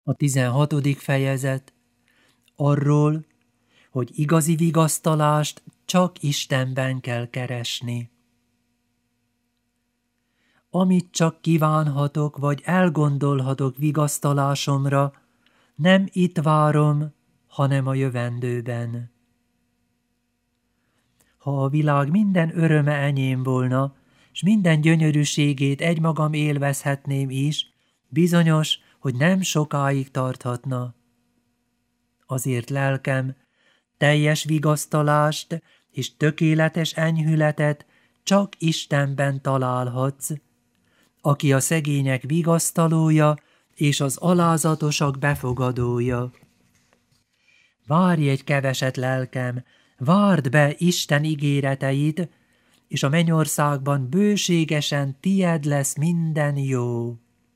A 16. fejezet arról, hogy igazi vigasztalást csak Istenben kell keresni. Amit csak kívánhatok, vagy elgondolhatok vigasztalásomra, nem itt várom, hanem a jövendőben. Ha a világ minden öröme enyém volna, s minden gyönyörűségét egymagam élvezhetném is, bizonyos, hogy nem sokáig tarthatna. Azért lelkem, teljes vigasztalást és tökéletes enyhületet csak Istenben találhatsz, aki a szegények vigasztalója és az alázatosak befogadója. Várj egy keveset, lelkem, várd be Isten ígéreteit, és a mennyországban bőségesen tied lesz minden jó.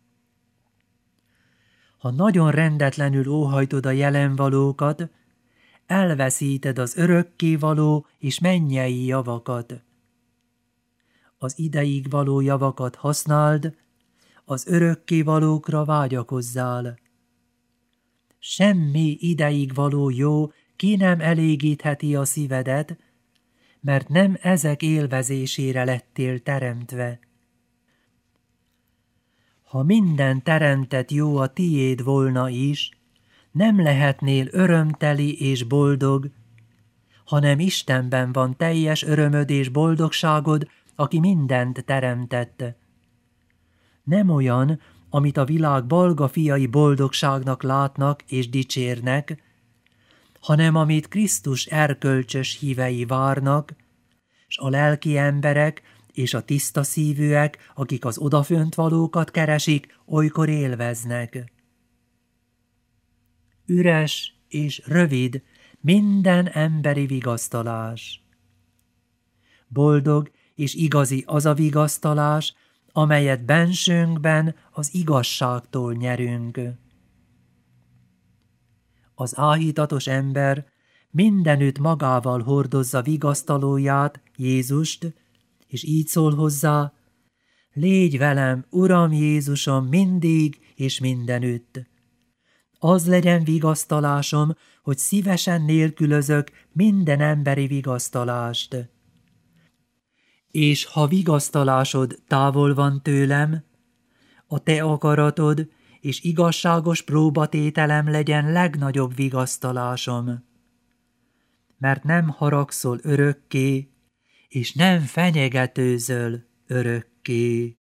Ha nagyon rendetlenül óhajtod a jelenvalókat, elveszíted az örökkévaló és mennyei javakat. Az ideig való javakat használd, az örökkévalókra vágyakozzál. Semmi ideig való jó ki nem elégítheti a szívedet, mert nem ezek élvezésére lettél teremtve. Ha minden teremtett jó a tiéd volna is, nem lehetnél örömteli és boldog, hanem Istenben van teljes örömöd és boldogságod, aki mindent teremtett. Nem olyan, amit a világ balga fiai boldogságnak látnak és dicsérnek, hanem amit Krisztus erkölcsös hívei várnak, s a lelki emberek és a tiszta szívűek, akik az odafönt valókat keresik, olykor élveznek. Üres és rövid minden emberi vigasztalás. Boldog és igazi az a vigasztalás, amelyet bensőnkben az igazságtól nyerünk. Az áhítatos ember mindenütt magával hordozza vigasztalóját, Jézust, és így szól hozzá: légy velem, Uram Jézusom, mindig és mindenütt. Az legyen vigasztalásom, hogy szívesen nélkülözök minden emberi vigasztalást. És ha vigasztalásod távol van tőlem, a te akaratod és igazságos próbatételem legyen legnagyobb vigasztalásom. Mert nem haragszol örökké, és nem fenyegetőzöl örökké.